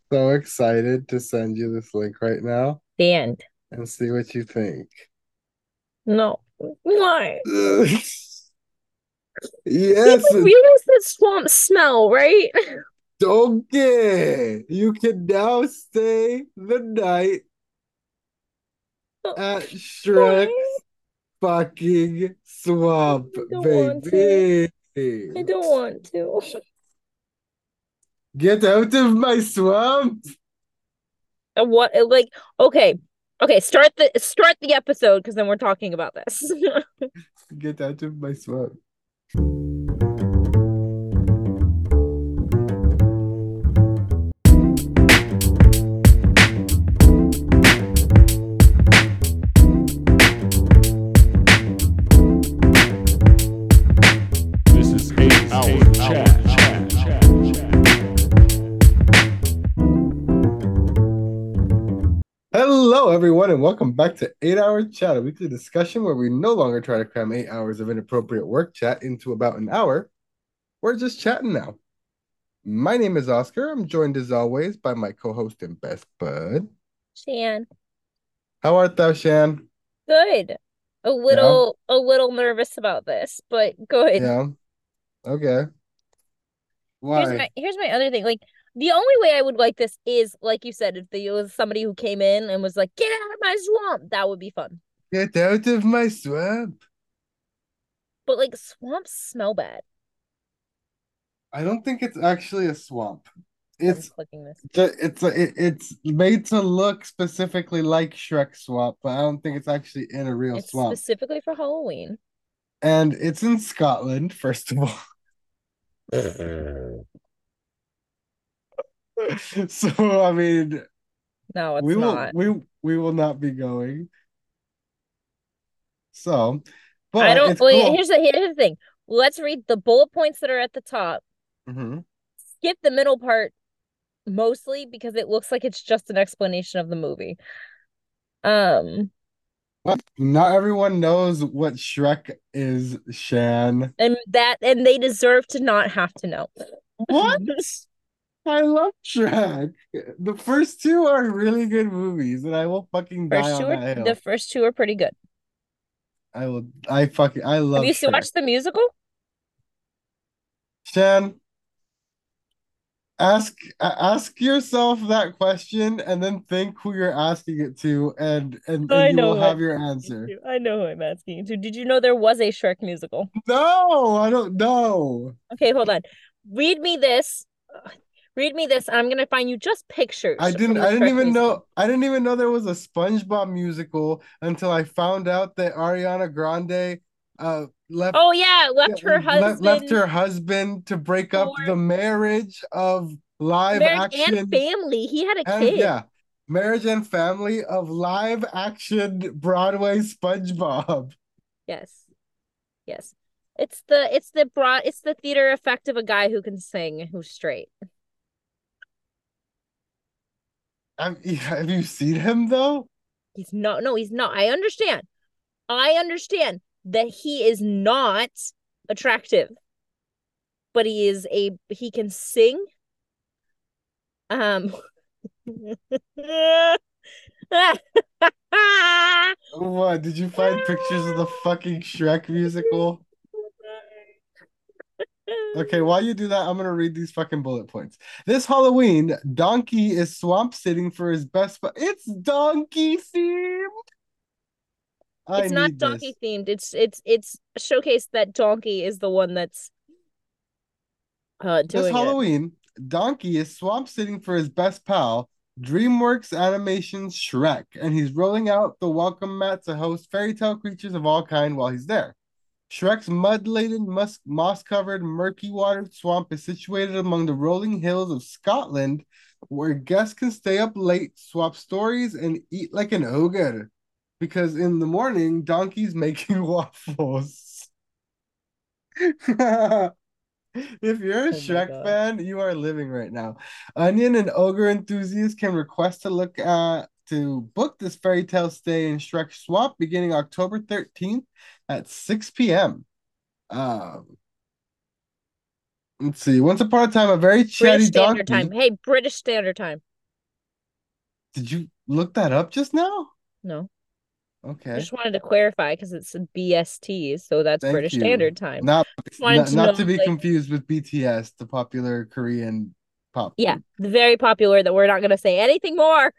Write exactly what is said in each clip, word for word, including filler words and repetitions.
so excited to send you this link right now The end. and see what you think. No. Why? Yes, People realize that swamp smell, right? Donkey, you can now stay the night at Why? Shrek's fucking swamp, I don't want to. baby. I don't want to. Get out of my swamp. Uh, What like okay. Okay, start the start the episode because then we're talking about this. Get out of my swamp. This is eight hour chat. chat, chat, chat. Hello, everyone, and welcome back to eight Hour Chat, a weekly discussion where we no longer try to cram eight hours of inappropriate work chat into about an hour. We're just chatting now. My name is Oscar. I'm joined as always by my co-host and best bud. Shan. How art thou, Shan? Good. A Yeah, little a little nervous about this, but good. yeah, okay. Here's Why? my here's my other thing. Like the only way I would like this is like you said, if there was somebody who came in and was like, "Get out of my swamp," that would be fun. Get out of my swamp. But like swamps smell bad. I don't think it's actually a swamp. I'm It's clicking this. it's it, it's made to look specifically like Shrek Swamp, but I don't think it's actually in a real It's swamp. specifically for Halloween. And it's in Scotland, first of all. So I mean, No, it's we will not. we we will not be going. So, I but don't it's wait, cool. here's the here's the thing. Let's read the bullet points that are at the top. Hmm. Skip the middle part mostly because it looks like it's just an explanation of the movie. Um, But not everyone knows what Shrek is, Shan. and that and they deserve to not have to know. What? I love Shrek. The first two are really good movies, and I will fucking die First two on are that the hill. first two are pretty good. I will. I fucking. I Have love you seen Shrek. watched the musical? Shan, ask ask yourself that question, and then think who you're asking it to, and and and I you know will who I'm have your asking answer. to. I know who I'm asking you to. Did you know there was a Shrek musical? No, I don't know. Okay, hold on. Read me this. Read me this. I'm gonna find you just I pictures didn't from the I didn't Shrek even musical. know I didn't even know there was a SpongeBob musical until I found out that Ariana Grande uh left Oh yeah, left her left, left husband her husband to break for up the marriage of live marriage and action family. He had a and kid. yeah, marriage and family of live action Broadway SpongeBob. Yes. Yes. It's the it's the broad it's the theater effect of a guy who can sing who's straight. Have, have you seen him though? He's not no, he's not. I understand. I understand that he is not attractive, but he is a he can sing. Um What, did you find pictures of the fucking Shrek musical? Okay, while you do that, I'm gonna read these fucking bullet points. This Halloween, Donkey is swamp sitting for his best friend. It's Donkey themed. I It's not need donkey this. themed. It's it's it's showcased that Donkey is the one that's uh This doing it. Halloween, Donkey is swamp sitting for his best pal, DreamWorks Animation's Shrek, and he's rolling out the welcome mat to host fairy tale creatures of all kind while he's there. Shrek's mud-laden, moss-covered, murky-watered swamp is situated among the rolling hills of Scotland, where guests can stay up late, swap stories, and eat like an ogre. Because in the morning, Donkey's making waffles. If you're a Oh my Shrek God. fan, you are living right now. Onion and Ogre enthusiasts can request to look at to book this fairy tale stay in Shrek Swamp beginning October thirteenth at six p m. Um, let's see. Once upon a time, a very chatty British Standard Time. donkey. Hey, British Standard Time. Did you look that up just now? No. I Okay. just wanted to clarify because it's B S T, so that's Thank British you. Standard Time. Not Just wanted not, to not know, to be like, confused with B T S, the popular Korean pop yeah, group. very popular that we're not gonna say anything more.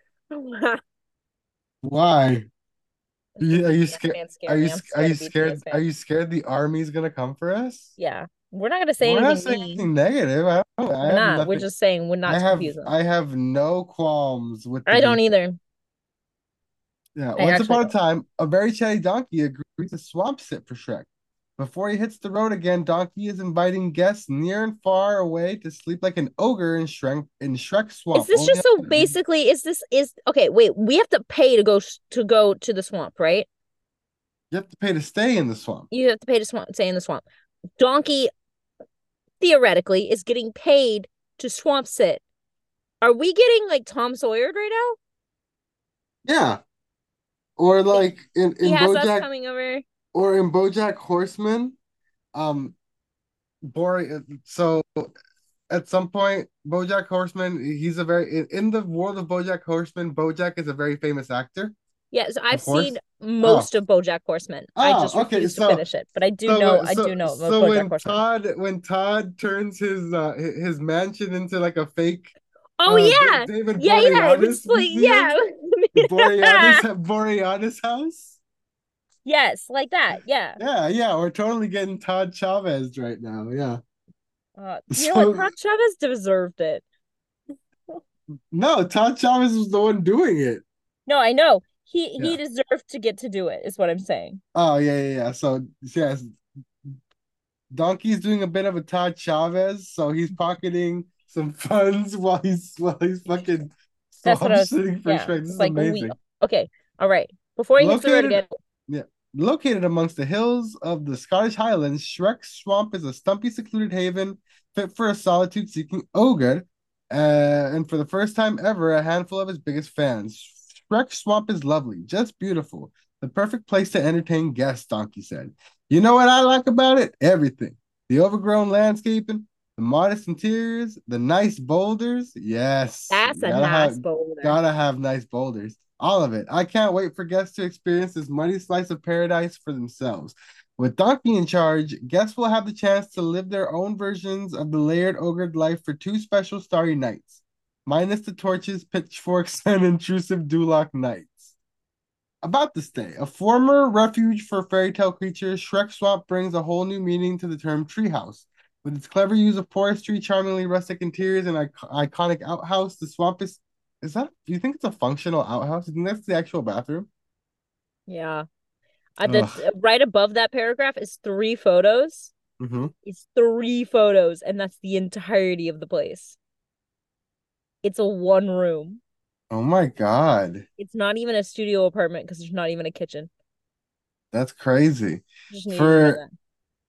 Why? Are you, are B T S you scared? fans Are scare you me. I'm sc- are scared you of B T S scared? Are fans. you scared the army's gonna come for us? Yeah. We're not gonna say We're not anything saying mean. anything negative. I don't, I We're have not. We're nothing. just saying we're I not to have confuse them. I have no qualms with the I don't B T S. either. Yeah, I once actually upon a don't. time, a very chatty donkey agrees to swamp sit for Shrek. Before he hits the road again, Donkey is inviting guests near and far away to sleep like an ogre in Shrek in Shrek Is Swamp. this Only just so basically is this is okay, wait, we have to pay to go to go to the swamp, right? you have to pay to stay in the swamp. You have to pay to swamp stay in the swamp. Donkey theoretically is getting paid to swamp sit. Are we getting like Tom Sawyer right now? Yeah, or Like like in he in has us BoJack coming over. or in BoJack Horseman, um, Bori. So at some point, BoJack Horseman, he's a very in, in the world of BoJack Horseman. BoJack is a very famous actor, Yes, I've of seen course. Oh, most of BoJack Horseman. I just oh, okay. refuse to So finish it, but I do know So I do so know so BoJack when Horseman. Todd when Todd turns his uh his mansion into like a fake Oh uh D yeah. David Yeah, yeah. It was Boreanaz like museum, yeah. Boreanaz Boreanaz house. Yes, like that. Yeah. Yeah, yeah, we're totally getting Todd Chavez right now. Yeah. Uh, you know what? So Todd Chavez deserved it. no, Todd Chavez was the one doing it. No, I know. He he Yeah. deserved to get to do it, is what I'm saying. Oh yeah, yeah, yeah. So yes, Donkey's doing a bit of a Todd Chavez, so he's pocketing some funds while he's while he's fucking That's what swamp I was, sitting for yeah. Shrek. This It's is like we amazing. okay. All right. Before he hits the road Located, again. yeah, located amongst the hills of the Scottish Highlands, Shrek's Swamp is a stumpy, secluded haven fit for a solitude-seeking ogre, uh, and for the first time ever, a handful of his biggest fans. Shrek's Swamp is lovely, just beautiful, the perfect place to entertain guests. Donkey said. You know what I like about it? Everything. The overgrown landscaping, the modest interiors, the nice boulders. Yes, That's a gotta have nice boulder. gotta have nice boulders. All of it. I can't wait for guests to experience this muddy slice of paradise for themselves. With Donkey in charge, guests will have the chance to live their own versions of the layered ogre life for two special starry nights, minus the torches, pitchforks, and intrusive Duloc nights. About the stay, a former refuge for fairy tale creatures, Shrek Swamp brings a whole new meaning to the term treehouse. With its clever use of forestry, charmingly rustic interiors, and iconic outhouse, the swamp is is that do you think it's a functional outhouse? Do you think that's the actual bathroom? Yeah. Uh, Ugh. the right above that paragraph is three photos. Mm-hmm. It's three photos, and that's the entirety of the place. It's a one room. Oh my God. It's not even a studio apartment because there's not even a kitchen. That's crazy. Just need you to know For that.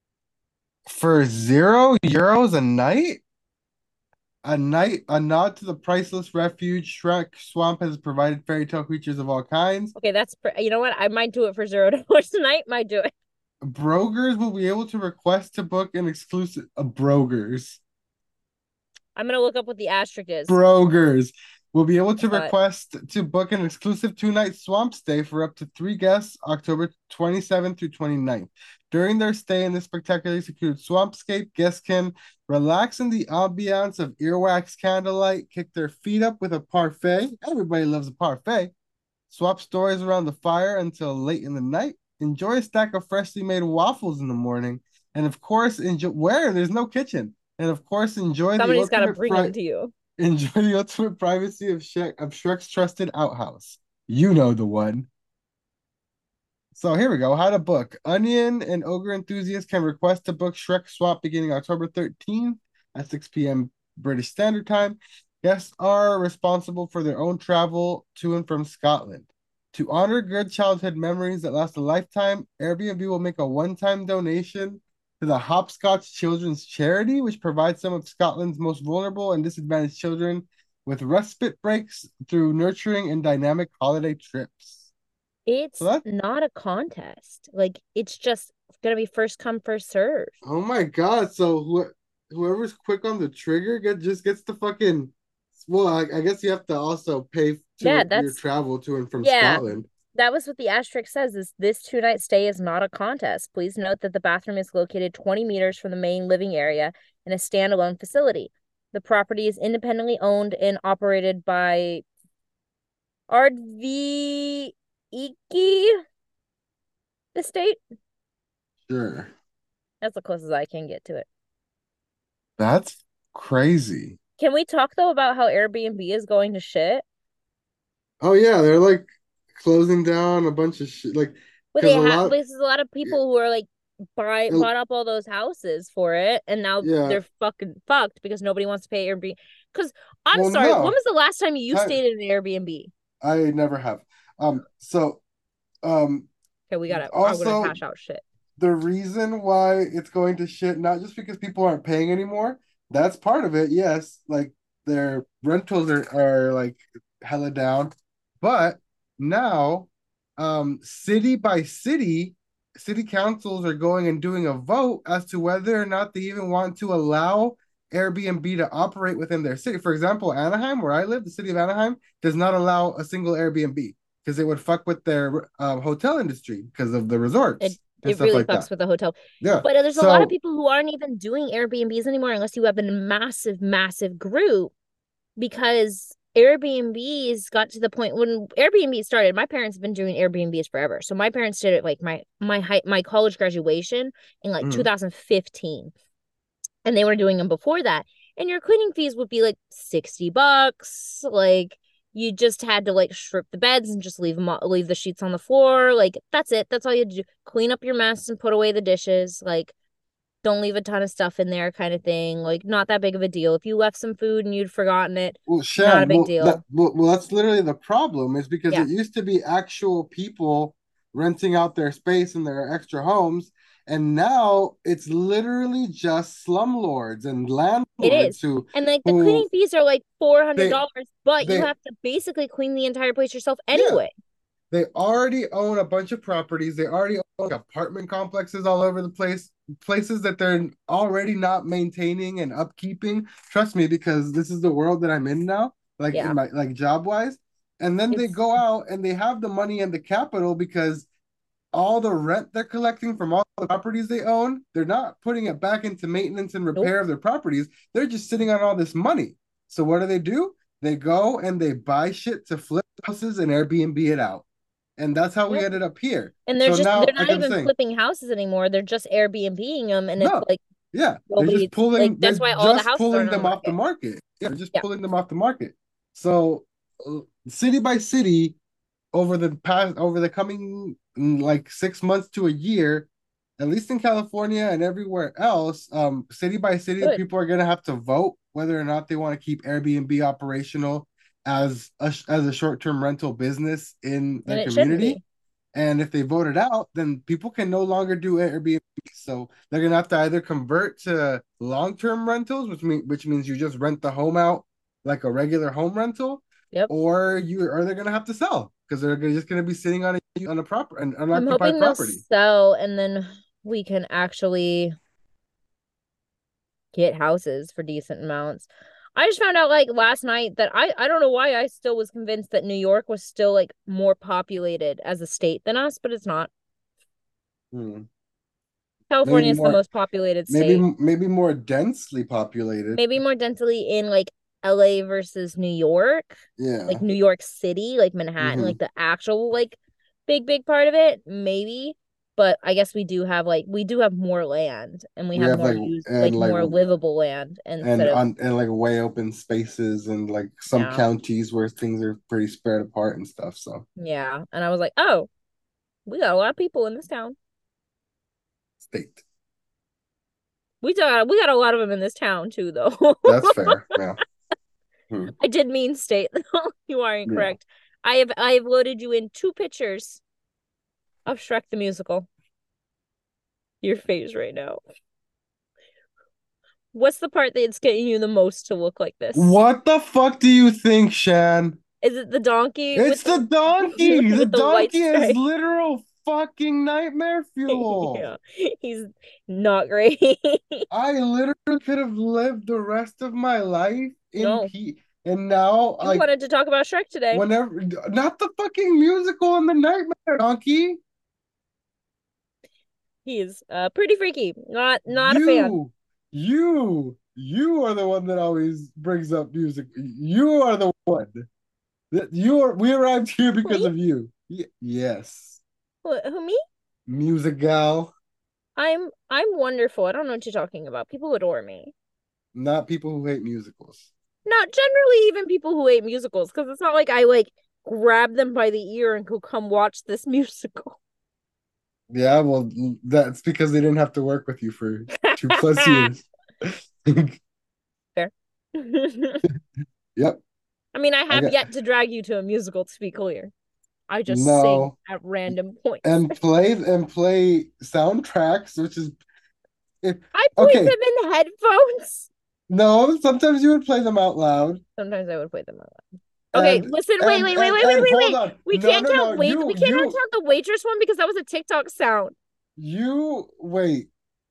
for zero euros a night? A night, a nod to the priceless refuge Shrek Swamp has provided fairy tale creatures of all kinds. Okay, that's you know what? I might do it for zero dollars tonight. Might do it. Brogers will be able to request to book an exclusive uh, Brogers. I'm gonna look up what the asterisk is. Brogers will be able to But request to book an exclusive two-night swamp stay for up to three guests October twenty-seventh through twenty-ninth. During their stay in this spectacularly secluded swampscape, guests can relax in the ambiance of earwax candlelight, kick their feet up with a parfait. Everybody loves a parfait. Swap stories around the fire until late in the night. Enjoy a stack of freshly made waffles in the morning. And of course, enjoy where there's no kitchen. And of course, enjoy the somebody's got to ultimate bring them pri- to you. enjoy the ultimate privacy of Shrek of Shrek's trusted outhouse. You know the one. So here we go. How to book. Onion and Ogre enthusiasts can request to book Shrek Swap beginning October thirteenth at six p m. British Standard Time. Guests are responsible for their own travel to and from Scotland. To honor good childhood memories that last a lifetime, Airbnb will make a one-time donation to the Hopscotch Children's Charity, which provides some of Scotland's most vulnerable and disadvantaged children with respite breaks through nurturing and dynamic holiday trips. So It's that, not a contest. Like it's just gonna be first come, first serve. oh my God. So who, whoever's quick on the trigger get just gets the fucking well, I, I guess you have to also pay Yeah, to your that's travel to and from yeah. Scotland. That was what the asterisk says is this two-night stay is not a contest. Please note that the bathroom is located twenty meters from the main living area in a standalone facility. The property is independently owned and operated by Ardvi Iki Estate. Sure. That's the closest I can get to it. That's crazy. Can we talk though about how Airbnb is going to shit? Oh yeah, they're like closing down a bunch of shit. Like, Well, because they a have lot, this is a lot of people who are like buy yeah, bought up all those houses for it, and now yeah. they're fucking fucked because nobody wants to pay Airbnb. Because I'm Well, sorry, when no, was the last time you time, stayed in an Airbnb? I never have. Um, so, um, Okay, we gotta. I'm gonna also hash out shit. the reason why it's going to shit, not just because people aren't paying anymore. That's part of it. Yes, like their rentals are, are like hella down. But now, um, city by city, city councils are going and doing a vote as to whether or not they even want to allow Airbnb to operate within their city. For example, Anaheim, where I live, the city of Anaheim does not allow a single Airbnb because it would fuck with their uh, hotel industry because of the It resorts and it stuff really like fucks that. with the hotel. Yeah. But there's a lot of So, people who aren't even doing Airbnbs anymore unless you have a massive, massive group because Airbnbs got to the point when Airbnb started. My parents have been doing Airbnbs forever. So my parents did it like my my high, my college graduation in like mm, two thousand fifteen, and they were doing them before that. And your cleaning fees would be like sixty bucks. Like you just had to like strip the beds and just leave them leave the sheets on the floor. Like that's it. That's all you had to do. Clean up your mess and put away the dishes. Like don't leave a ton of stuff in there kind of thing. Like not that big of a deal. If you left some food and you'd forgotten it, well, not a Shan, big well, that deal. well, well, that's literally the problem is because Yeah. it used to be actual people renting out their space in their extra homes, and now it's literally just slumlords and It landlords is. who And like the who cleaning fees are like four hundred they dollars but you they have to basically clean the entire place yourself yeah, anyway. they already own a bunch of properties. They already own like, apartment complexes all over the place, places that they're already not maintaining and upkeeping. Trust me, because this is the world that I'm in now, like in Yeah. my like job wise. And then they It's go out and they have the money and the capital because all the rent they're collecting from all the properties they own, they're not putting it back into maintenance and nope. repair of their properties. They're just sitting on all this money. So what do they do? They go and they buy shit to flip houses and Airbnb it out. And that's how we Yep. ended up here. And they're So just they're now, not like I'm even saying, flipping houses anymore. They're just Airbnb-ing them and it's no, like yeah, they're just nobody like pulling, that's they're why all the just houses pulling aren't on the them off the market. market. Yeah, they're just Yeah. pulling them off the market. So, uh, city by city, over the past, over the coming mm, like six months to a year, at least in California and everywhere else, um, city by city, Good. people are gonna have to vote whether or not they want to keep Airbnb operational as a as a short term rental business in And their it shouldn't community. be. And if they vote it out, then people can no longer do Airbnb. So they're gonna have to either convert to long-term rentals, which mean which means you just rent the home out like a regular home rental, Yep. or you or they're gonna have to sell because they're just gonna be sitting on a on a proper an I'm unoccupied hoping they'll property. sell and then we can actually get houses for decent amounts. I just found out like last night that I I don't know why I still was convinced that New York was still like more populated as a state than us, but it's not. Hmm. Maybe California is the more, most populated maybe state. maybe more densely populated. Maybe more densely in like L A versus New York, like Yeah. New York City, like Manhattan, Hmm. like the actual like big big part of it, maybe. But I guess we do have like we do have more land and we We have have more like use and like like more livable land instead and of on and like way open spaces and like some yeah. counties where things are pretty spread apart and stuff. So Yeah. And I was like, oh, we got a lot of people in this town. state. We got we got a lot of them in this town too, though. That's fair. Yeah. Hmm. I did mean state. You are Yeah. incorrect. I have I have loaded you in two pictures of Shrek the Musical. Your face right now. What's the part that's getting you the most to look like this? What the fuck do you think, Shan? Is it the donkey It's with the the donkey. The with the white donkey is stripe? literal fucking nightmare fuel. Yeah, he's not great. I literally could have lived the rest of my life in No, peace. And now, You like, wanted to talk about Shrek today. whenever, not the fucking musical and the Nightmare Donkey. He's uh pretty freaky. Not not a fan. You, you, you are the one that always brings up music. You are the one that you are. We arrived here because Me? of you. Y- yes, Who, who me? music gal, I'm I'm wonderful. I don't know what you're talking about. People adore me. not people who hate musicals. Not generally even people who hate musicals, because it's not like I like grab them by the ear and go come watch this musical. Yeah, well, that's because they didn't have to work with you for two plus years. Fair. Yep. I mean, I I have got yet to drag you to a musical, to be clear. I just sing no at random points. and play and play soundtracks, which is if I play okay. them in headphones. No, sometimes you would play them out loud. Sometimes I would play them out loud. Okay, And listen, wait, and wait, wait, and, wait, wait, and wait, hold wait. on. We No, can't no, no. count wait, You we cannot you count the waitress one because that was a TikTok sound. you wait.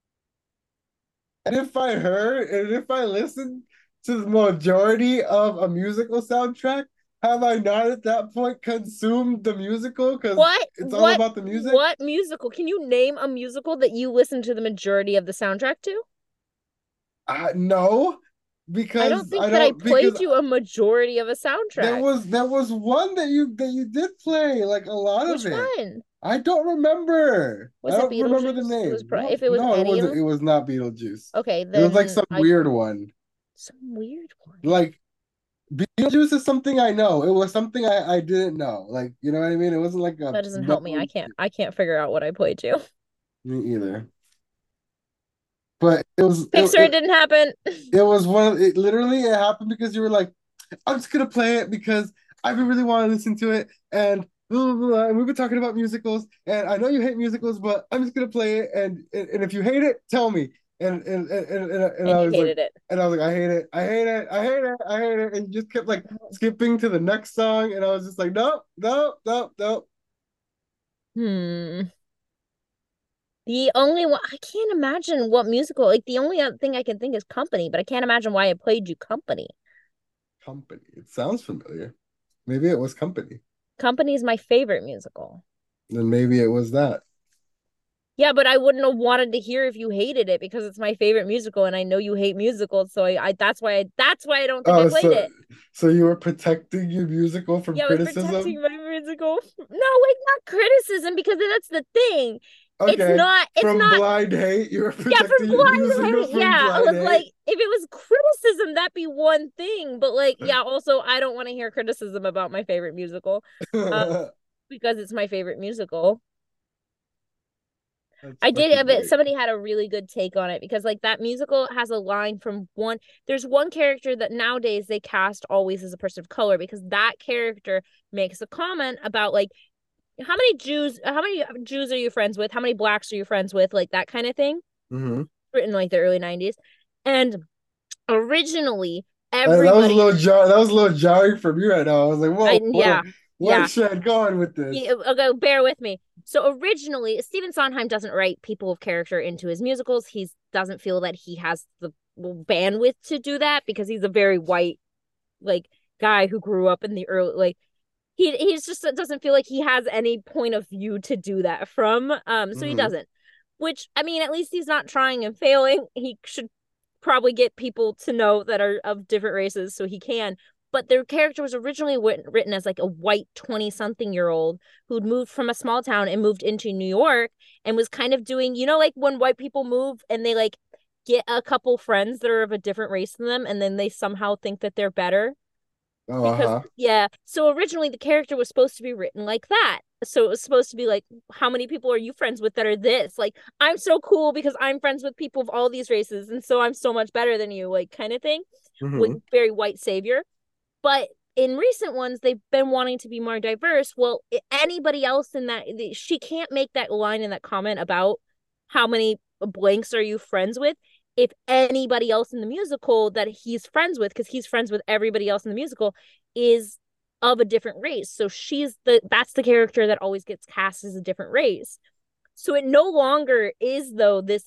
And if I heard and if I listened to the majority of a musical soundtrack, have I not at that point consumed the musical? Because What it's all what about the music. what musical? Can you name a musical that you listen to the majority of the soundtrack to? Uh, no, I don't because think I that I don't because played you a majority of a there soundtrack. was there was one that you that you did play, like a lot of Which it. one? I don't remember. Was I it don't remember the Beetlejuice? It was name. pro No, if it was no, it any of wasn't. It them. was not Beetlejuice. Okay, It was like then some I weird one. some weird one. Like Beetlejuice is something I know. It was something I I didn't know. Like, you know what I mean? It wasn't like a That doesn't help me. I known. can't I can't figure out what I played you. Me either. But it was it, Pixar, it it, didn't happen. it was one of it literally it happened because you were like, I'm just gonna play it because I really want to listen to it and blah, blah, blah. And we've been talking about musicals and I know you hate musicals, but I'm just gonna play it and and, and if you hate it, tell me. And and and and, and, and And I you was like, hated it. and I was like, I hate it, I hate it, I hate it, I hate it, and you just kept like skipping to the next song, and I was just like, nope, nope, nope, nope. Hmm. The only one I can't imagine what musical. Like the only other thing I can think is Company, but I can't imagine why I played you Company. Company. It sounds familiar. Maybe it was Company. Company is my favorite musical. Then maybe it was that. Yeah, but I wouldn't have wanted to hear if you hated it because it's my favorite musical, and I know you hate musicals, so I, I that's why I that's why I don't think I Oh, played so it. so you were protecting your musical from Yeah, I was protecting criticism? my musical. No, like not criticism because that's the thing. It's Okay. not. It's From not. blind hate, you were Yeah, from protecting your blind musical hate. from Yeah, blind like hate. if it was criticism, that'd be one thing. But like, yeah, also I don't want to hear criticism about my favorite musical, uh, because it's my favorite musical. That's I did, fucking but great. somebody had a really good take on it because like that musical has a line from one. There's one character that nowadays they cast always as a person of color because that character makes a comment about like how many Jews, how many Jews are you friends with? How many blacks are you friends with? Like that kind of thing. Mm-hmm. Written like the early nineties. And originally Uh, that was a everybody little jar. That was a little jarring for me right now. I was like, I "Whoa, yeah, where, yeah. where's Shad going with this?" Yeah, okay, bear with me. So originally, Stephen Sondheim doesn't write people of character into his musicals. He doesn't feel that he has the bandwidth to do that because he's a very white, like guy who grew up in the early like he he's just doesn't feel like he has any point of view to do that from. Um, so he Mm-hmm. doesn't. Which I mean, at least he's not trying and failing. He should probably get people to know that are of different races so he can. But their character was originally written as like a white twenty something year old who'd moved from a small town and moved into New York and was kind of doing, you know, like when white people move and they like get a couple friends that are of a different race than them and then they somehow think that they're better. Oh, Because, uh-huh. yeah. So originally the character was supposed to be written like that. So it was supposed to be like, how many people are you friends with that are this? Like, I'm so cool because I'm friends with people of all these races. And so I'm so much better than you, like, kind of thing. With Mm-hmm. very white savior. But in recent ones, they've been wanting to be more diverse. Well, anybody else in that, she can't make that line in that comment about how many blanks are you friends with if anybody else in the musical that he's friends with, because he's friends with everybody else in the musical, is of a different race. So she's the that's the character that always gets cast as a different race. So it no longer is though this like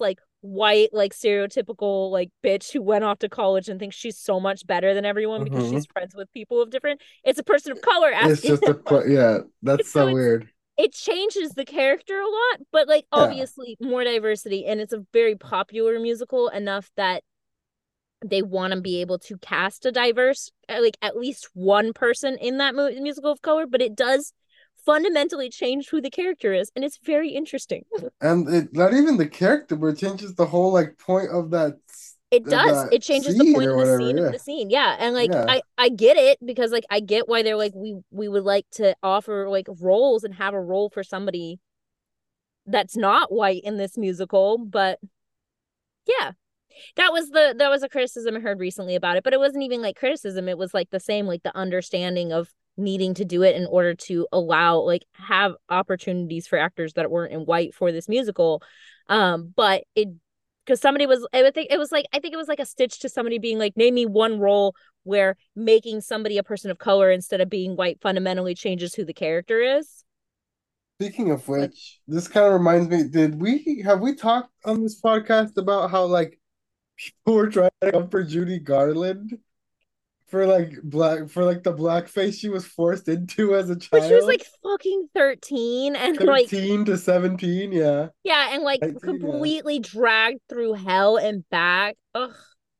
white, like stereotypical like bitch who went off to college and thinks she's so much better than everyone because Mm-hmm. she's friends with people of different. It's a person of color It's asking just a that pl- question. yeah, that's So so it's weird. it changes the character a lot, but like Yeah. obviously more diversity, and it's a very popular musical enough that they want to be able to cast a diverse, uh, like at least one person in that mu- musical of color, but it does fundamentally change who the character is, and it's very interesting. And it not even the character, but it changes the whole like point of that It of does. that It changes the scene point or of the scene of whatever. the scene. Yeah. And Yeah. like Yeah. I I get it because like I get why they're like we we would like to offer like roles and have a role for somebody that's not white in this musical, but yeah. That was the that was a criticism I heard recently about it, but it wasn't even like criticism. It was like the same, like the understanding of needing to do it in order to allow like have opportunities for actors that weren't in white for this musical. Um, but it because somebody was I would think it was like I think it was like a stitch to somebody being like, name me one role where making somebody a person of color instead of being white fundamentally changes who the character is. Speaking of Like, which, this kind of reminds me, did we have we talked on this podcast about how like people were trying to come for Judy Garland for like black for like the blackface she was forced into as a but she was child? like fucking thirteen and like thirteen to seventeen, yeah. yeah, and like nineteen, yeah. completely dragged through hell and back. Ugh.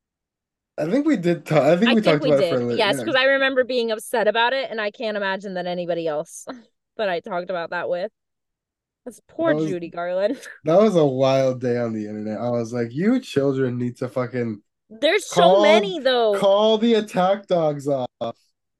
I think we did talk I think I we think talked we about it for did. a little, Yes, yeah. because I remember being upset about it, and I can't imagine that anybody else that I talked about that with. That's poor That was Judy Garland. that was a wild day on the internet. I was like, you children need to fucking There's so call many though. call the attack dogs off.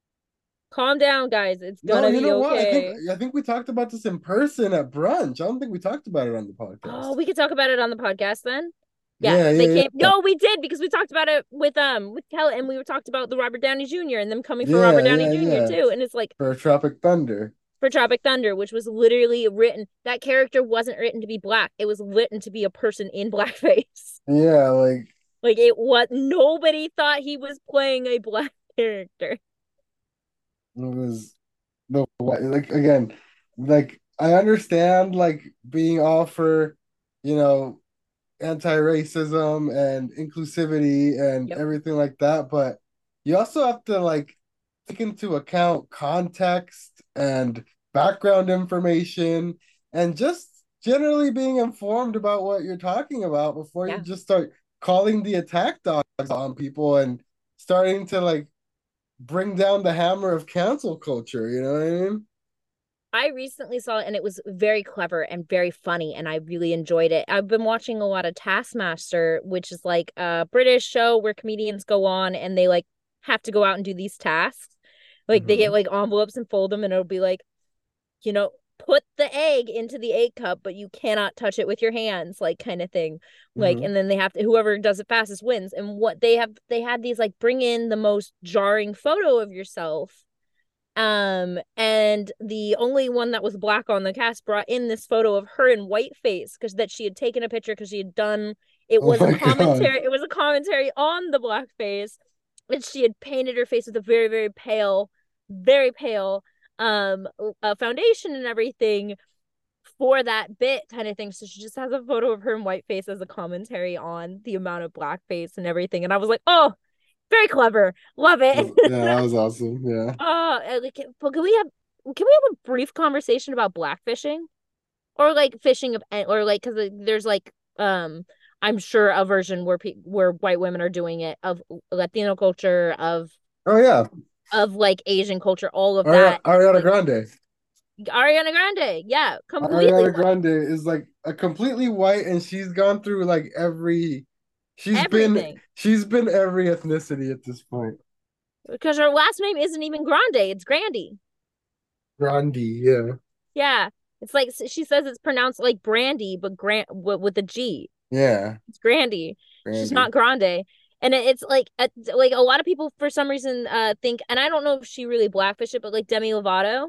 Calm down, guys. It's No, gonna you be know what? I think okay. I think we talked about this in person at brunch. I don't think we talked about it on the Oh, podcast. we could talk about it on the podcast then. Yeah, Yeah, they yeah, came. yeah. No, we did because we talked about it with um with Kelly, and we were talked about the Robert Downey Junior and them coming for Robert Yeah, Downey yeah, Junior yeah. too. And it's like For Tropic Thunder. for Tropic Thunder, which was literally written. That character wasn't written to be black. It was written to be a person in blackface. Yeah, like Like it was nobody thought he was playing a black character. it was the like again, like I understand like being all for, you know, anti-racism and inclusivity and Yep. everything like that, but you also have to like take into account context and background information and just generally being informed about what you're talking about before you Yeah. just start calling the attack dogs on people and starting to like bring down the hammer of cancel culture, you know what I mean? I recently saw it and it was very clever and very funny and I really enjoyed it. I've been watching a lot of Taskmaster, which is like a British show where comedians go on and they like have to go out and do these tasks. Like they get Mm-hmm. like envelopes and fold them and it'll be like, you know, put the egg into the egg cup, but you cannot touch it with your hands, like kind of thing. Like, Mm-hmm. and then they have to, whoever does it fastest wins. And what they have, they had these like bring in the most jarring photo of yourself. Um, and the only one that was black on the cast brought in this photo of her in whiteface because that she had taken a picture because she had done it Oh was a my God. commentary, it was a commentary on the blackface. And she had painted her face with a very, very pale, very pale um uh, foundation and everything for that bit kind of thing. So she just has a photo of her in whiteface as a commentary on the amount of blackface and everything. And I was like, oh, very clever. Love it. Yeah, that was awesome. Yeah. Oh, uh, like, but can we have can we have a brief conversation about blackfishing or like fishing of or like because there's like um I'm sure a version where pe- where white women are doing it of Latino culture of Oh yeah. of like Asian culture, all of Ari- that. Ariana Like Grande. Ariana Grande, yeah, completely Ariana white, Grande is like a completely white, and she's gone through like every. She's been everything she's been every ethnicity at this point. because her last name isn't even Grande, it's Grandy. Grande, yeah, Yeah, it's like she says it's pronounced like Brandy, but Grant with, with a G. yeah, It's Grandy. She's Grande. not Grande. And it, it's like a, like a lot of people for some reason uh think, and I don't know if she really blackfished it, but like Demi Lovato.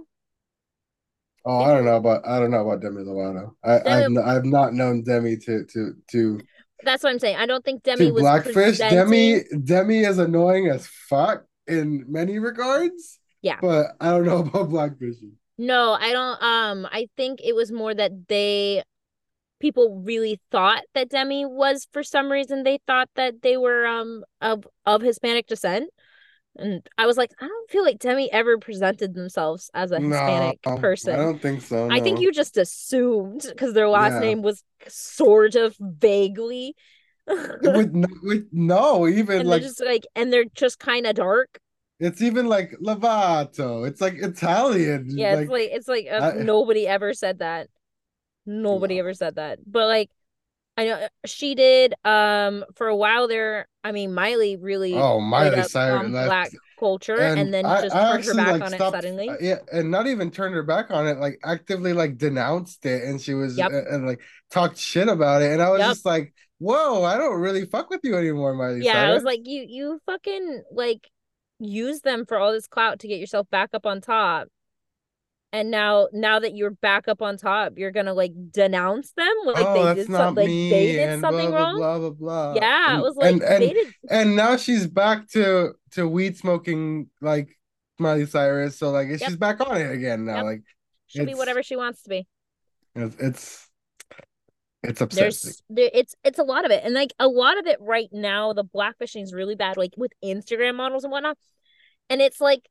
Oh, I If don't you know about I don't know about Demi Lovato. I, I've Demi, n- I've not known Demi to to to that's what I'm saying. I don't think to Demi was blackfish. Demi presenting. Demi is annoying as fuck in many regards, Yeah. but I don't know about blackfishing. No, I don't. Um, I think it was more that they people really thought that Demi was, for some reason they thought that they were um of of Hispanic descent. And I was like, I don't feel like Demi ever presented themselves as a No, Hispanic I person. don't think so. I think No. you just assumed because their last Yeah. name was sort of vaguely. With no, with no, even And they're like just like, and they're just kind of dark. it's even like Lovato. It's like Italian. Yeah, it's Like like it's like uh, I nobody ever said that. Nobody no. ever said that. But like I know she did um for a while there. I mean, Miley really Oh, played Miley up Cyrus. on That's Black culture and and then I just I turned her actually back like on it stopped suddenly. yeah, and not even turned her back on it, like actively like denounced it, and she was Yep. uh, and like talked shit about it, and I was Yep. just like, whoa, I don't really fuck with you anymore, Miley Yeah, I was Cyrus. like, you you fucking like use them for all this clout to get yourself back up on top. And now now that you're back up on top, you're gonna like denounce them like Oh, they that's did so not like they me, did and blah something blah wrong. blah blah blah, Yeah, it and was like and they and did. and now she's back to to weed smoking like Miley Cyrus, so like Yep. she's back on it again now, Yep. like She'll be it's whatever she wants to be. it's it's, it's upsetting. There's there it's it's a lot of it. And like a lot of it right now, the blackfishing is really bad, like with Instagram models and whatnot. And it's like,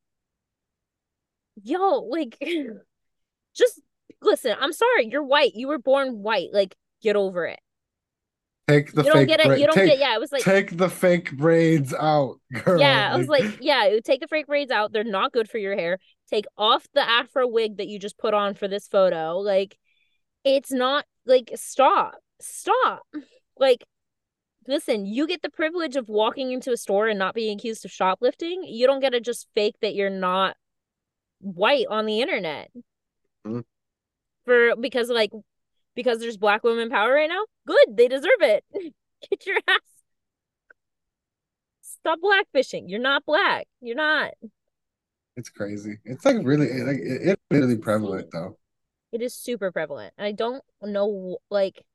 yo, like just listen, I'm sorry, you're white. You were born white. Like, get over it. Take the You don't fake get it. You braid. don't Take get, yeah, it was like, take the fake braids out, girl. yeah, I was Like, like, yeah, take the fake braids out. They're not good for your hair. Take off the afro wig that you just put on for this photo. Like, it's not like stop. Stop. Like, listen, you get the privilege of walking into a store and not being accused of shoplifting. You don't get to just fake that you're not white on the internet. Mhm. For because like because there's black women power right now. Good, they deserve it. Get your ass. Stop blackfishing. You're not black. You're not. it's crazy. It's like really like it, it's really prevalent though. It is super prevalent. And I don't know like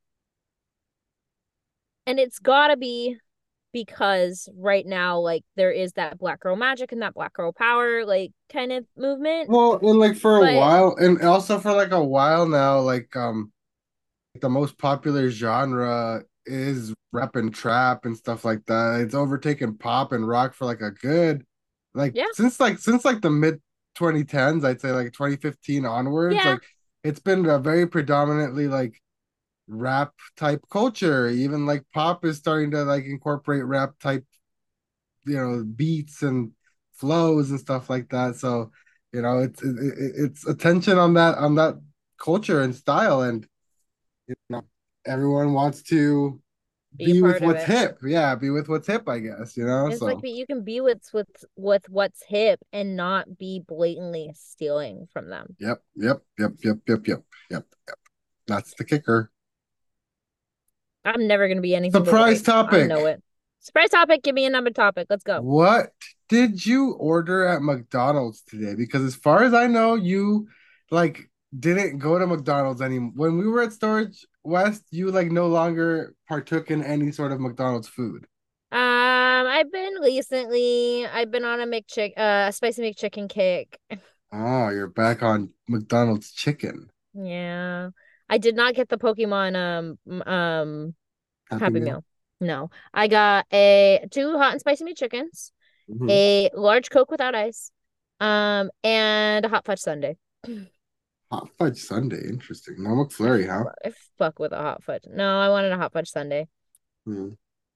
and it's gotta be because right now like there is that black girl magic and that black girl power like kind of movement. Well, and like for a But while, and also for like a while now, like um, the most popular genre is rap and trap and stuff like that. It's overtaken pop and rock for like a good, like yeah, since like since like the mid twenty tens, I'd say like twenty fifteen onwards, yeah, like it's been a very predominantly like rap type culture. Even like pop is starting to like incorporate rap type, you know, beats and flows and stuff like that. So, you know, it's it, it's attention on that on that culture and style, and you know, everyone wants to be a be with part of what's it. hip. Yeah, be with what's hip, I guess, you know. It's like So, but you can be with with with what's hip and not be blatantly stealing from them. yep, yep, yep, yep, yep, yep, yep, yep. That's the kicker. I'm never gonna be anything but Surprise white. I topic. know it. Surprise topic, give me a number topic. Let's go. What did you order at McDonald's today? Because as far as I know, you like didn't go to McDonald's anymore. When we were at Storage West, you like no longer partook in any sort of McDonald's food. Um, I've been recently, I've been on a McChick, uh, a spicy McChicken kick. Oh, you're back on McDonald's chicken. Yeah. I did not get the Pokemon um m- um Happy Happy Meal. Meal. No. I got a two hot and spicy McChickens, Mhm. a large Coke without ice, um, and a hot fudge sundae. Hot fudge sundae. Interesting. No McFlurry, huh? I fuck with a hot fudge. No, I wanted a hot fudge sundae. Mm,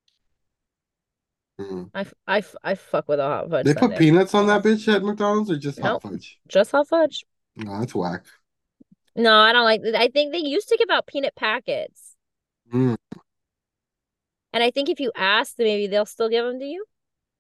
mm. I, f- I, f- I fuck with a hot fudge They put sundae. peanuts on that bitch at McDonald's or just hot Nope, fudge? just hot fudge. No, that's whack. No, I don't like I think they used to give out peanut packets. Mm. And I think if you ask, then maybe they'll still give them to you.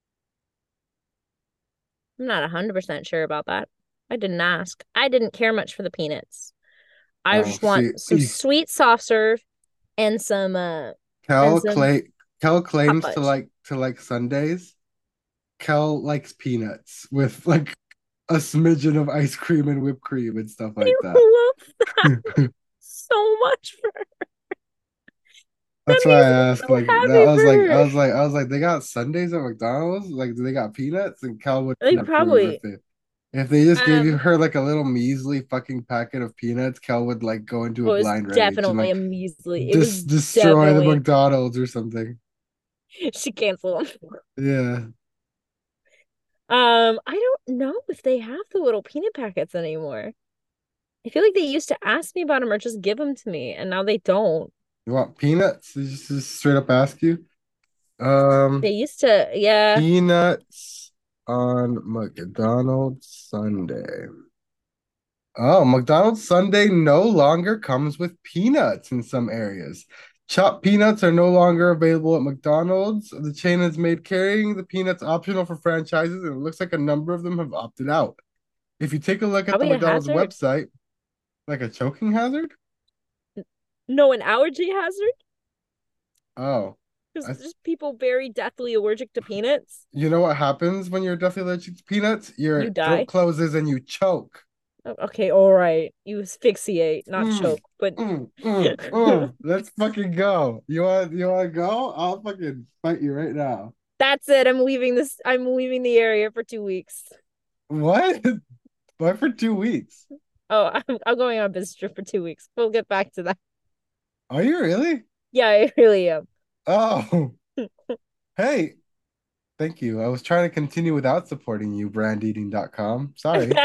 I'm not one hundred percent sure about that. I didn't ask. I didn't care much for the peanuts. I Oh, just want see, some sweet soft serve and some uh and Kel some Clay Kel hot claims to fudge. like to like Sundays. Kel likes peanuts with like a smidgen of ice cream and whipped cream and stuff I like that. love that so much for her. That That's why I makes me asked. so Like, I happy for was like, I her. was like, I was like, they got Sundays at McDonald's. Like, do they got peanuts? And Kel would They approve probably if it. If they just gave you Um, her like a little measly fucking packet of peanuts, Kel would like go into it a was blind rage and definitely like a measly. It was dis destroy the definitely McDonald's or something. she canceled them. Yeah. Um, I don't know if they have the little peanut packets anymore. I feel like they used to ask me about them or just give them to me, and now they don't. You want peanuts? They just, just straight up ask you. They Um, used to, yeah. peanuts on McDonald's Sunday. Oh, McDonald's Sunday no longer comes with peanuts in some areas. Chopped peanuts are no longer available at McDonald's. The chain has made carrying the peanuts optional for franchises, and it looks like a number of them have opted out. If you take a look at the Probably a McDonald's hazard. website, like a choking hazard? No, an allergy hazard? Oh, Because I, there's people very deathly allergic to peanuts. you know what happens when you're deathly allergic to peanuts? You Your throat die. closes and you choke. Oh, okay, all right. You asphyxiate, not Mm, choke, but mm, mm, mm. Let's fucking go. You want you want to go? I'll fucking fight you right now. that's it. I'm leaving this. I'm leaving the area for two weeks. What? Why for two weeks? Oh, I'm, I'm going on a business trip for two weeks. We'll get back to that. Are you really? Yeah, I really am. Oh, hey, thank you. I was trying to continue without supporting you, brand eating dot com. Sorry.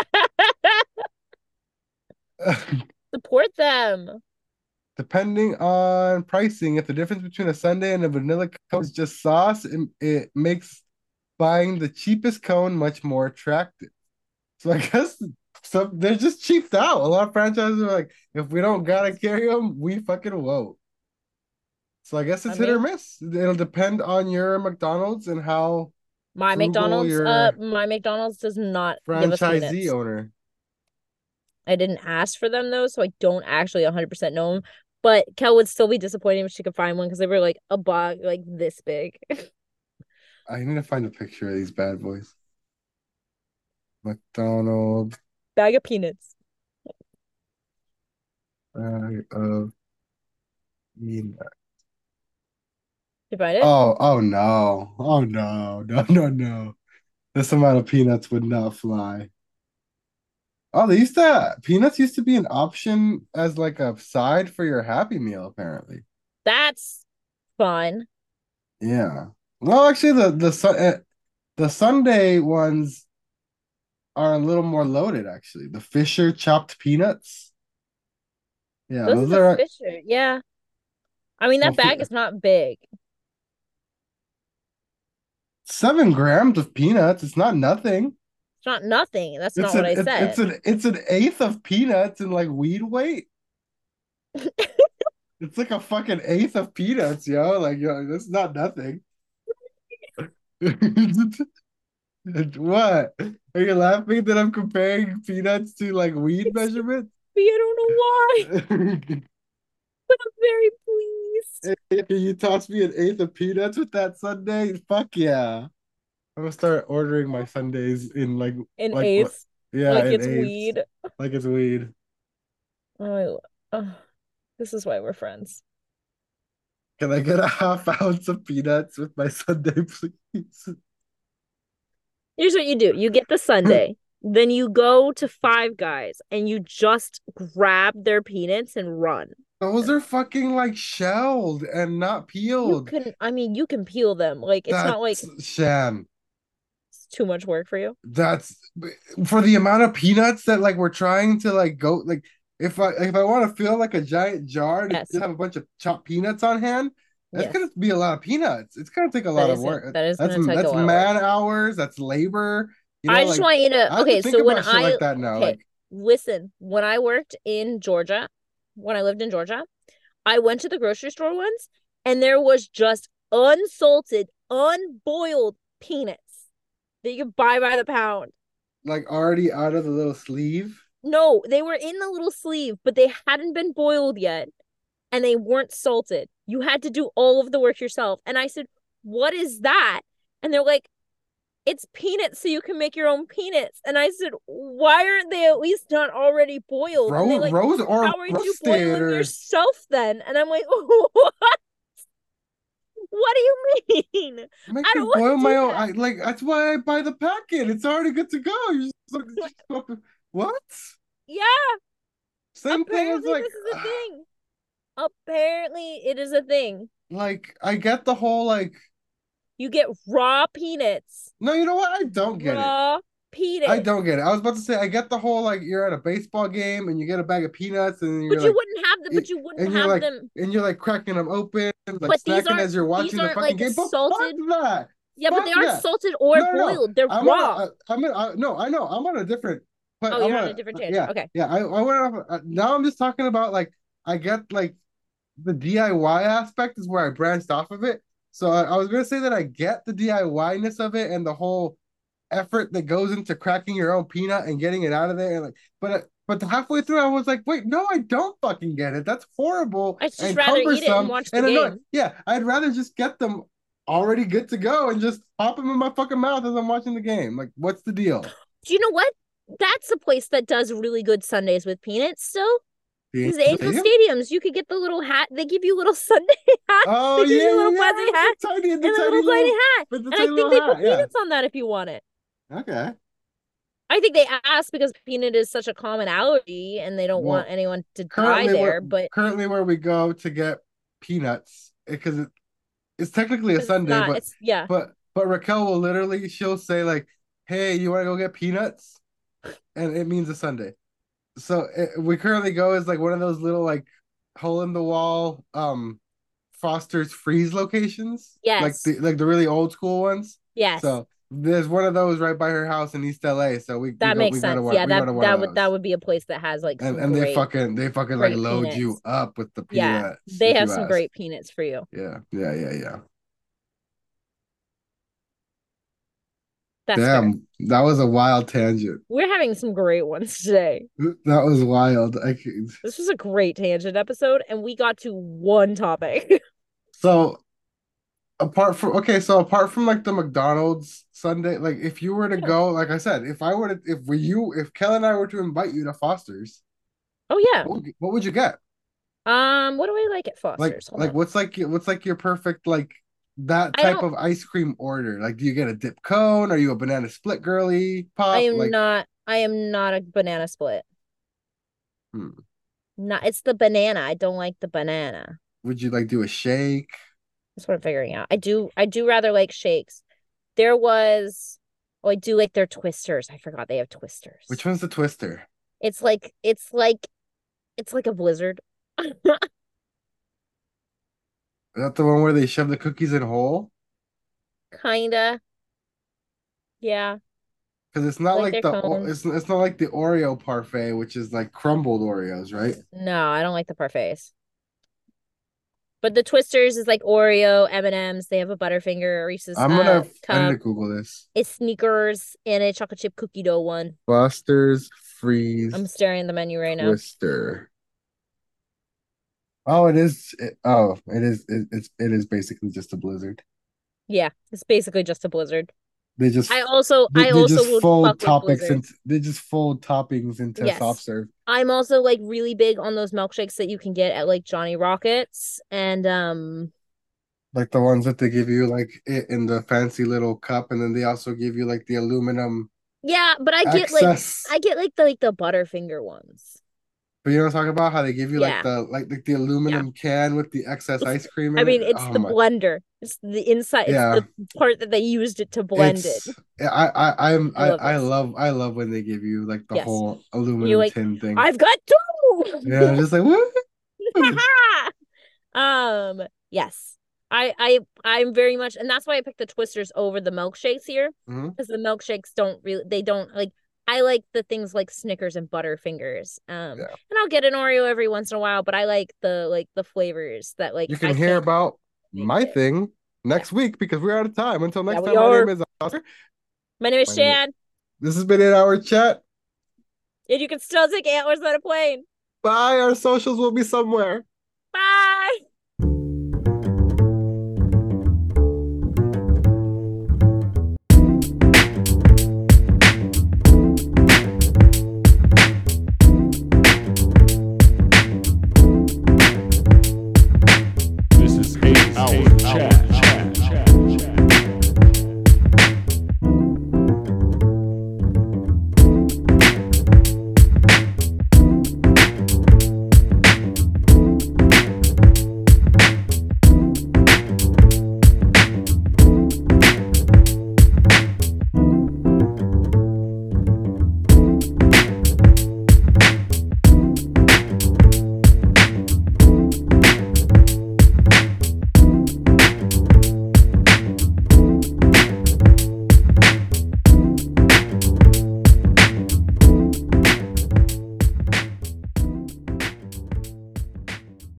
Support them. Depending on pricing, if the difference between a sundae and a vanilla cone is just sauce, it, it makes buying the cheapest cone much more attractive. So I guess some they're just cheaped out. A lot of franchises are like, if we don't gotta carry them, we fucking won't. So I guess I it's hit or mean, miss. It'll depend on your McDonald's and how my frugal McDonald's, uh, your my McDonald's does not give us franchisee peanuts. owner. I didn't ask for them though, so I don't actually one hundred percent know them. But Kel would still be disappointed if she could find one because they were like a bug, like this big. I need to find a picture of these bad boys. McDonald's Bag of peanuts. bag of peanuts. You find it? Oh, oh no. Oh no. No, no, no. This amount of peanuts would not fly. Oh, they used to peanuts used to be an option as like a side for your Happy Meal, apparently. That's fun. Yeah. Well, actually, the the Sun uh, the Sunday ones are a little more loaded, actually. The Fisher chopped peanuts. Yeah, Those those are the are Fisher. Yeah. I mean, well, that bag fi- is not big. seven grams of peanuts. It's not nothing. It's not nothing. That's It's not what an I it's it's said. an it's an eighth of peanuts in like weed weight. It's like a fucking eighth of peanuts, yo. Like, yo, that's not nothing. What? Are you laughing that I'm comparing peanuts to like weed It's measurements? I don't know why, Can but I'm very pleased. you toss me an eighth of peanuts with that Sunday? Fuck yeah. I'm gonna start ordering my Sundays in like In like what? eighths, Yeah, like in it's eighths. weed. Like it's weed. Oh, oh, this is why we're friends. Can I get a half ounce of peanuts with my Sunday, please? Here's what you do. You get the sundae, then you go to Five Guys and you just grab their peanuts and run. Those are fucking like shelled and not You peeled. can, I mean, you can peel them. Like it's not like That's Shan. it's too much work for you. That's for the amount of peanuts that like we're trying to like go like if I if I want to feel like a giant jar to Yes. just have a bunch of chopped peanuts on hand, that's Yes. gonna be a lot of peanuts. It's gonna take a That lot of is work. that is That's gonna take that's a lot of man work. hours, that's labor. You know, I just like want you to I have to okay, think so when about shit I like that now. okay, Like listen, when I worked in Georgia, when I lived in Georgia, I went to the grocery store once and there was just unsalted, unboiled peanuts that you could buy by the pound. like already out of the little sleeve. No, they were in the little sleeve, but they hadn't been boiled yet and they weren't salted. You had to do all of the work yourself. And I said, "What is that?" And they're like, "It's peanuts so you can make your own peanuts." And I said, "Why aren't they at least not already boiled?" And they Ro like, rose or "How are you roasted boiling or yourself then?" And I'm like, "What?" What do you mean? I I don't can want boil to my do own. that. I like that's why I buy the packet. It's already good to go. You just, just fucking- what? Yeah, Same thing as apparently like, this is a thing. Apparently it is a thing. like I get the whole like. You get raw peanuts. No, you know what? I don't get it. Raw I peanuts. don't get it. I was about to say I get the whole like you're at a baseball game and you get a bag of peanuts and you're But you like, wouldn't have them, but it- you wouldn't and you're have like, them. and you're like cracking them open, like But these snacking aren't as you're these watching the aren't fucking like game. But fuck salted. that. Yeah, but Fuck they aren't that. salted or No, no, no. boiled. They're I'm on raw. a, uh, I'm in, I, no, I know. I'm on a different, but Oh, I'm you're on on a different a, tangent. yeah, Okay. yeah. I, I went off. uh, Now I'm just talking about like I get like the D I Y aspect is where I branched off of it. So I, I was gonna say that I get the D I Y-ness of it and the whole effort that goes into cracking your own peanut and getting it out of there. And like, but but halfway through, I was like, wait, no, I don't fucking get it. That's horrible I'd just and rather eat it and cumbersome watch the and annoying. game. Yeah, I'd rather just get them already good to go and just pop them in my fucking mouth as I'm watching the game. Like, what's the deal? Do you know what? That's a place that does really good Sundays with peanuts still. The Is the Angel Stadium? Stadiums. You could get the little hat. They give you little Sunday hats. Oh They give yeah, you a little yeah, fuzzy yeah. hat The tiny, the and a tiny little tiny little, hat. with the And I tiny think little they hat. put Yeah. peanuts on that if you want it. Okay. I think they ask because peanut is such a common allergy and they don't Well, want anyone to die currently there. where But currently where we go to get peanuts because it, it's technically a it's Sunday, not. but It's yeah. but but Raquel will literally she'll say like, "Hey, you want to go get peanuts?" And it means a Sunday. So it, we currently go as like one of those little like hole in the wall um Foster's Freeze locations, like Yes. the like the really old school ones. Yes. So there's one of those right by her house in East L A. So we, we That go makes we go to sense. one Yeah, we go that to one that of would those. that would be a place that has like and some and they great fucking they fucking like great load peanuts. you up with the Yeah, peanuts. they if have you some ask. great peanuts for you. Yeah, yeah, yeah, yeah. That's fair. Damn, that was a wild tangent. We're having some great ones today. That was wild. I could... This was a great tangent episode, and we got to one topic. So apart from okay, so apart from like the McDonald's Sunday, like if you were to Yeah. go, like I said, if I were to, if we you, if Kel and I were to invite you to Foster's, Oh yeah. what would, what would you get? Um, what do I like at Like, Foster's? Hold like on. what's like your- what's like your perfect like that I type don't. of ice cream order? Like, do you get a dip cone? Are you a banana split girly I pop? am Like, not. I am not a banana split. hmm, Not. It's the banana. I don't like the banana. would you like do a shake? That's what I'm figuring out. I do. I do rather like shakes. There was. Oh, I do like their twisters. I forgot they have twisters. Which one's the twister? It's like. It's like. It's like a blizzard. Is that the one where they shove the cookies in whole? Kinda. Yeah. Because it's not Like like their the o- cones. it's it's not like the Oreo parfait, which is like crumbled Oreos, right? No, I don't like the parfaits. But the twisters is like Oreo, M and M's. They have a Butterfinger, a Reese's I'm uh gonna I need cup, to Google this. a Sneakers, and a chocolate chip cookie dough one. Foster's I'm Freeze staring at the menu right now. Twister. Oh, it is. It, oh, it is. It, it's it is basically just a blizzard. Yeah, it's basically just a blizzard. They just I also they, I they also just would fold fuck with topics blizzard. into they just fold toppings into Yes. soft serve. I'm also like really big on those milkshakes that you can get at like Johnny Rockets and um Like the ones that they give you like it in the fancy little cup, and then they also give you like the aluminum yeah, but I get like excess. I get like the like the Butterfinger ones. But you know what I'm talking about? How they give you Yeah. like the like, like the aluminum can with the excess It's- ice cream in I mean, it. it's Oh the my- blender. It's the inside. Yeah. It's the part that they used it to blend it. It's yeah, I I I'm I I, love I this. love I love when they give you like the Yes. whole aluminum like, tin thing. I've got two. Yeah, just like what? um. Yes. I I I'm very much, and that's why I picked the twisters over the milkshakes here, Mhm. because the milkshakes don't really. They don't like. I like the things like Snickers and Butterfingers. Um, Yeah. and I'll get an Oreo every once in a while, but I like the like the flavors that like You I can hear can't- about Thank my you. thing next week because we're out of time. Until next Yeah, we time, my are. name is Oscar. My name is My name is- Chad, This has been in our chat. and you can still take antlers on a plane. Bye. Our socials will be somewhere.